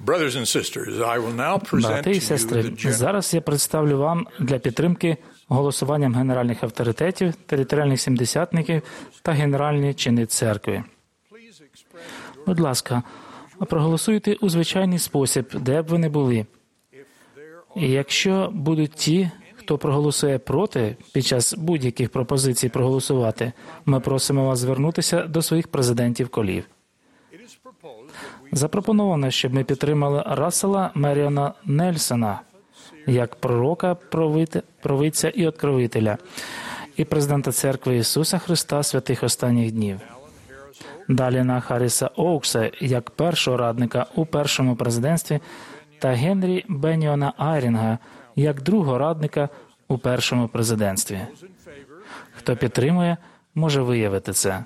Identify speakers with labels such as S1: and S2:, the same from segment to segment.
S1: Брати і сестри, зараз я представлю вам для підтримки голосуванням генеральних авторитетів, територіальних сімдесятників та генеральні чини церкви. Будь ласка, проголосуйте у звичайний спосіб, де б ви не були. І якщо будуть ті, хто проголосує проти під час будь-яких пропозицій проголосувати, ми просимо вас звернутися до своїх президентів колів. Запропоновано, щоб ми підтримали Рассела Меріона Нельсона як пророка, провидця і откровителя, і президента Церкви Ісуса Христа святих останніх днів. Даліна Харріса Оукса як першого радника у першому президентстві та Генрі Беніона Айрінга як другого радника у першому президентстві. Хто підтримує, може виявити це.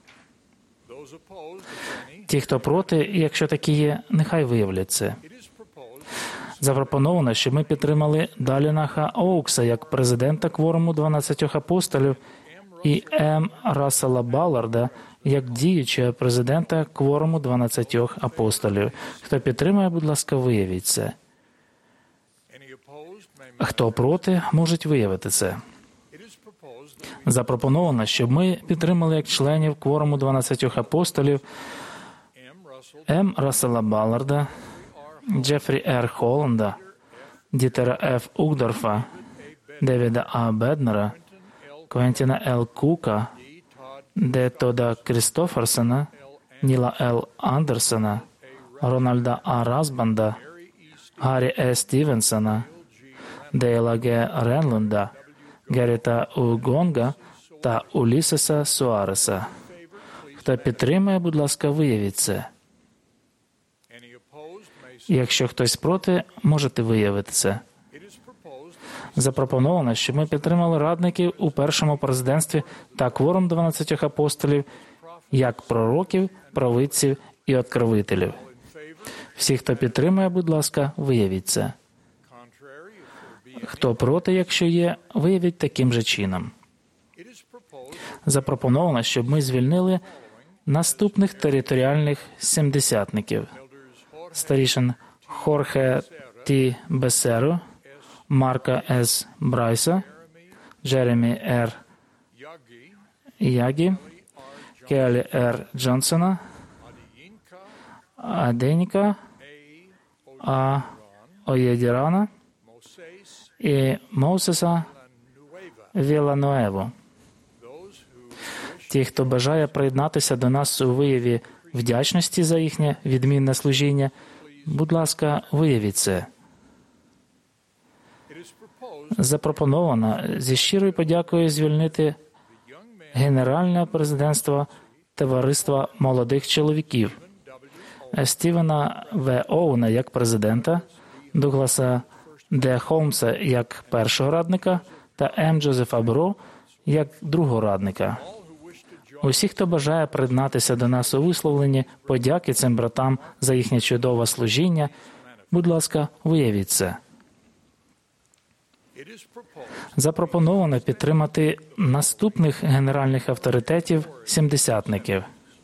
S1: Ті, хто проти, якщо такі є, нехай виявлять це. Запропоновано, щоб ми підтримали Далінаха Оукса як президента кворуму 12 апостолів і М. Рассела Балларда як діючого президента кворуму 12 апостолів. Хто підтримує, будь ласка, виявіть це. Хто проти, можуть виявити це. Запропоновано, щоб ми підтримали як членів кворуму 12 апостолів М. Рассела Балларда, Джефрі Р. Холланда, Дітера Ф. Угдорфа, Девіда А. Беднера, Квентіна Л. Кука, Д. Тода Крістоферсона, Ніла Л. Андерсона, Рональда А. Расбанда, Гаррі Е. Стівенсона, Дейла Г. Ренлунда, Герріта У. Гонга та Улісеса Суареса. Хто підтримує, будь ласка, виявіть це. Якщо хтось проти, можете виявити це. Запропоновано, щоб ми підтримали радників у першому президентстві та кворум 12 апостолів як пророків, провидців і откровителів. Всі, хто підтримує, будь ласка, виявіть це. Хто проти, якщо є, виявіть таким же чином. Запропоновано, щоб ми звільнили наступних територіальних сімдесятників. Старішин Хорхе Т. Бесеру, Марка С. Брайса, Джеремі Р. Ягі, Келі Р. Джонсона, Аденіка А. Оєдірана і Моусеса Вілануеву. Ті, хто бажає приєднатися до нас у вияві вдячності за їхнє відмінне служіння, будь ласка, виявіть це. Запропоновано зі щирою подякою звільнити Генеральне президентство Товариства молодих чоловіків Стівена В. Оуна як президента, Дугласа Д. Холмса як першого радника та М. Джозефа Бро як другого радника. Усі, хто бажає приєднатися до нас у висловленні подяки цим братам за їхнє чудове служіння, будь ласка, виявіть це. Запропоновано підтримати наступних генеральних авторитетів сімдесятників.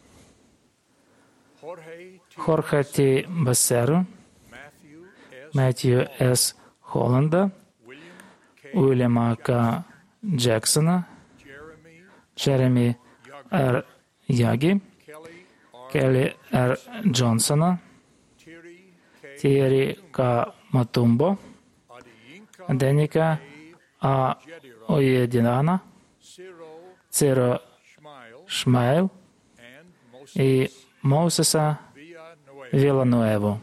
S1: Хорхе Т. Бесеру, Меттью С. Холланда, Уільяма К. Джексона, Джеремі Р. Ягі, Келі Р. Джонсона, Тієрі К. Матумбо, Деніка А. Оєдінана, Циро Шмайл і Моусеса Вілануеву.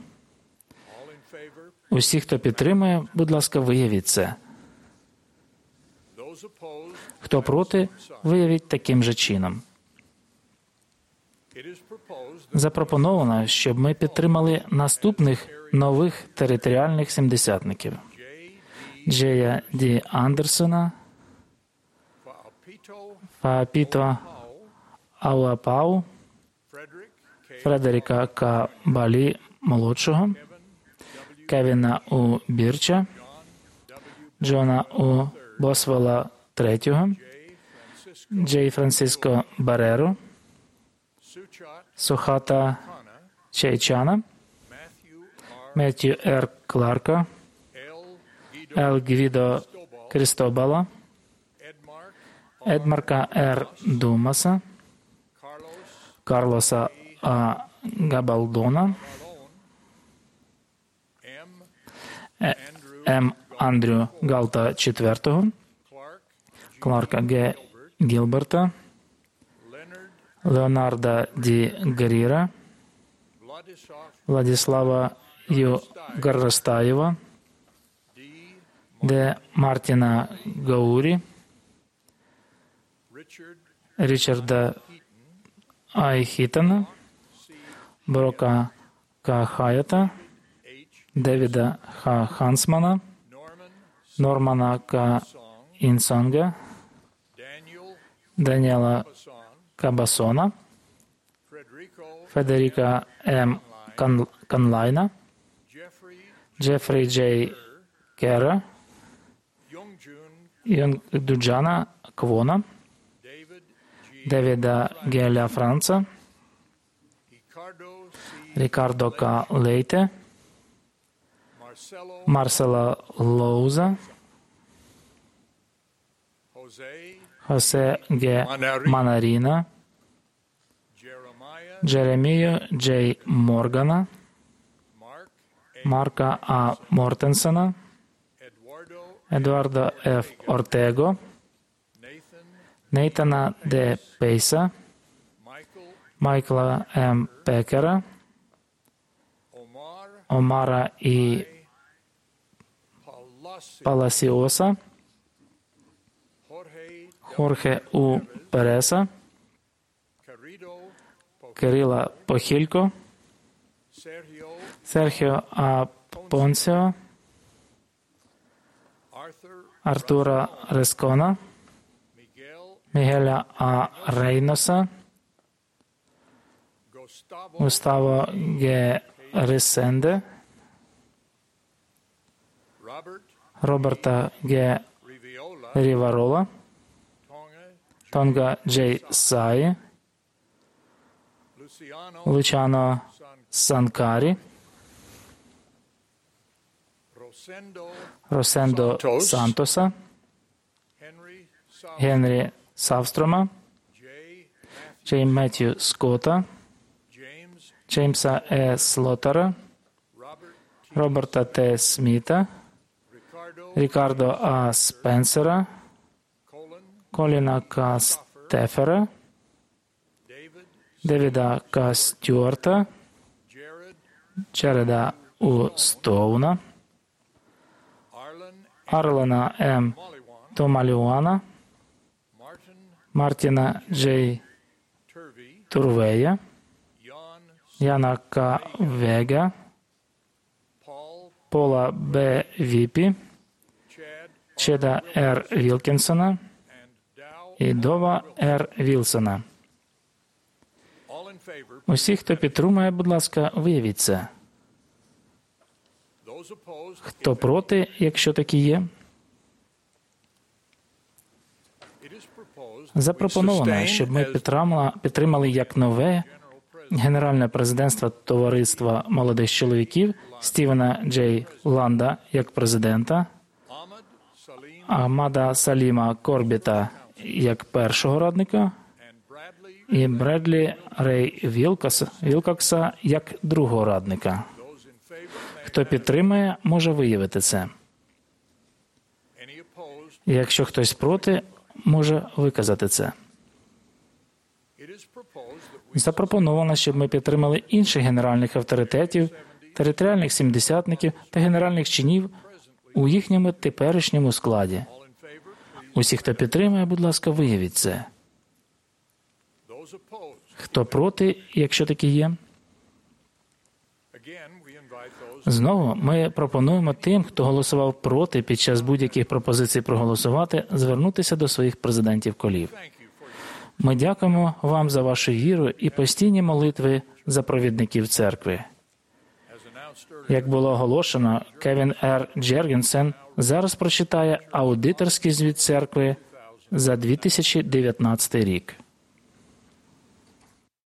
S1: Усі, хто підтримує, будь ласка, виявіть це. Хто проти, виявіть таким же чином. Запропоновано, щоб ми підтримали наступних нових територіальних сімдесятників. Джея Ді Андерсона, Фаапіто Ауапау, Фредеріка К. Балі молодшого, Кевіна У. Бірча, Джона У. Босвелла III, Джей Франциско Бареро, Сухата Чайчана, Меттью Р. Кларка, Л. Гвідо Крістобала, Едмарка Р. Думаса, Карлоса А. Габалдона, М. Андрю Галта IV, Кларка Г. Гілберта, Леонарда Ді Гаріра, Владислава Ю. Гаррастаєва, Д. Мартіна Гаурі, Річарда Ай Хітона, Брока К. Хаята, Девіда Х. Хансмана, Нормана К. Інсонга, Даніела Кабасона, Федеріка М. Канлайна, Джефрі Джей Кера, Юнгдуджана Квона, Девіда Геля Франца, Рікардо К. Лейте, Марсела Лоуза, Хосе Г. Манаріна, Джеремію Джей Моргана, Марка А. Мортенсена, Едуардо Ф. Ортего, Нейтана Д. Пейса, Майкла М. Пекера, Омара І. Паласіоса, Хорхе У. Переса, Кирила Похілько, Серхіо А. Понсіо, Артура Рескона, Мігеля А. Рейноса, Густаво Г. Рисенде, Роберта Г. Ріварола, Тонга Джей Саї, Лучано Санкарі, Росендо Сантоса, Генрі Савстрома, Джей Меттью Скотта, Джеймса Е. Слотера, Роберта Т. Сміта, Рікардо А. Спенсера, Коліна К. Стефера, Девіда К. Стюарта, Джереда У. Стоуна, Арлена М. Томалюана, Мартіна Джей Турвея, Яна К. Вега, Пола Б. Віпі, Чеда Р. Вілкінсона і Дова Р. Вілсона. Усі, хто підтримує, будь ласка, виявіть це. Хто проти, якщо такі є? Запропоновано, щоб ми підтримали як нове Генеральне президентство Товариства молодих чоловіків Стівена Джей Ланда як президента, Ахмада Саліма Корбіта як першого радника і Бредлі Рей Вілкокса як другого радника. Хто підтримує, може виявити це. Якщо хтось проти, може виказати це. Запропоновано, щоб ми підтримали інших генеральних авторитетів, територіальних сімдесятників та генеральних чинів у їхньому теперішньому складі. Усі, хто підтримує, будь ласка, виявіть це. Хто проти, якщо такі є? Знову ми пропонуємо тим, хто голосував проти під час будь-яких пропозицій проголосувати, звернутися до своїх президентів-колів. Ми дякуємо вам за вашу віру і постійні молитви за провідників церкви. Як було оголошено, Кевін Р. Джергенсен зараз прочитає аудиторський звіт церкви за 2019 рік.